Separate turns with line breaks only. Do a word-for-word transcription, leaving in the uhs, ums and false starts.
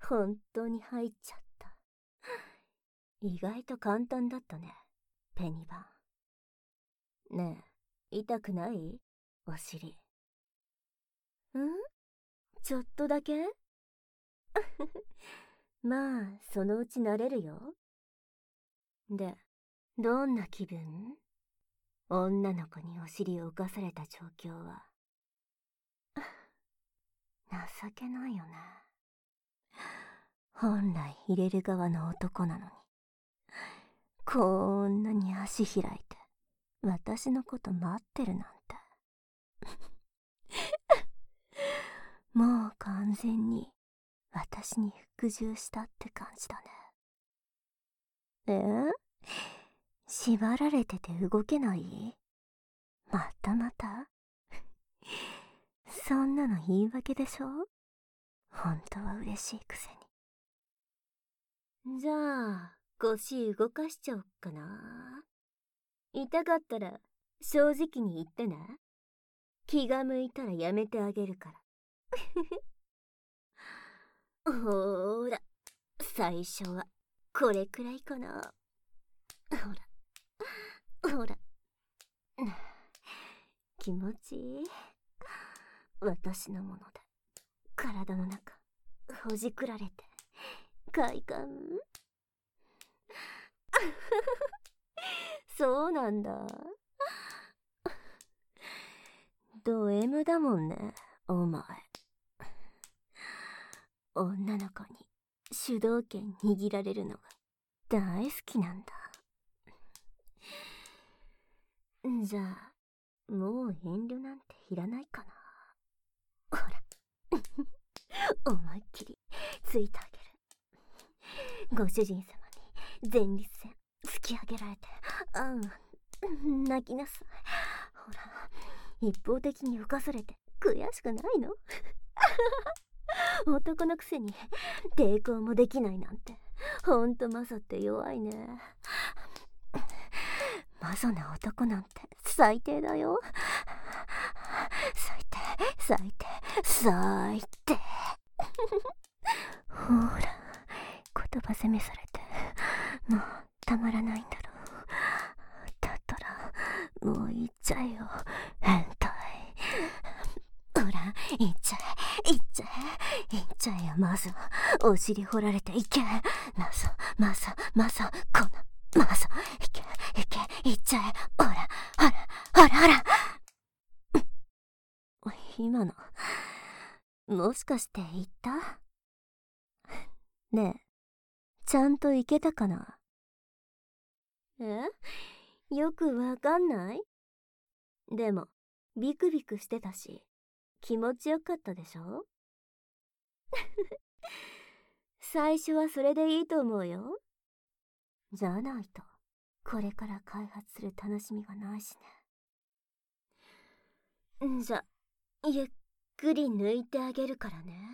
本当に入っちゃった。意外と簡単だったね、ペニバン。ねえ、痛くない？お尻。ん？ちょっとだけ？まあ、そのうち慣れるよ。で、どんな気分？女の子にお尻を浮かされた状況は。情けないよね。本来入れる側の男なのに、こんなに足開いて私のこと待ってるなんて。もう完全に私に服従したって感じだね。え？縛られてて動けない？またまた？そんなの言い訳でしょ？本当は嬉しいくせに。じゃあ腰動かしちゃおっかな。痛かったら正直に言ってね。気が向いたらやめてあげるから。ほーら、最初はこれくらいかな。ほらほら、気持ちいい？私のもので体の中ほじくられて快感。そうなんだ。ド M だもんね、お前。女の子に主導権握られるのが大好きなんだ。じゃあもう遠慮なんていらないかな。ほら思いっきりついてあげる。ご主人様に前立腺突き上げられて、あん泣きなさい。ほら、一方的に浮かされて悔しくないの？男のくせに抵抗もできないなんて、ほんとマサって弱いね。マゾな男なんて最低だよ。最低、最低、最低。ほら、言葉責めされてもうたまらないんだろう。だったらもう言っちゃえよ、変態。ほら、言っちゃえ、言っちゃえ、言っちゃえよ。まずはお尻掘られていけ。まずまずまずこのまずいけいけ、言っちゃえ。ほらほらほらほら。今のもしかして言った？ねえ、ちゃんといけたかな？え？よくわかんない？でもビクビクしてたし気持ちよかったでしょ？最初はそれでいいと思うよ。じゃないとこれから開発する楽しみがないしね。じゃ、ゆっくり抜いてあげるからね。